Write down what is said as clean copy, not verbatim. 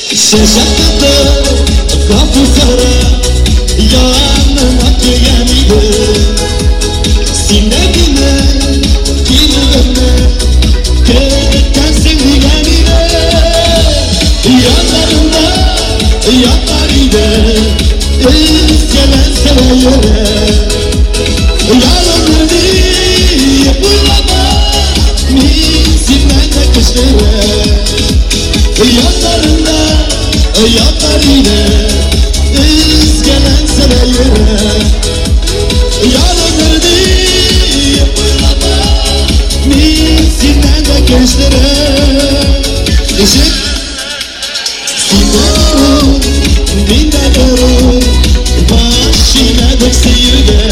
Şaşakta kapı sara yanıma kıyamıydı. Sinekine kilime kırıktan sevdiğine yanlarında yanlarıydı. İskelen sevayere yanlarını buylama minsinden de kışlara yanlarında yanlarıyla izgelen seveyere yanlarını buylama minsinden de kışlara Eşek Sinarım dinlerim başına dek seyirde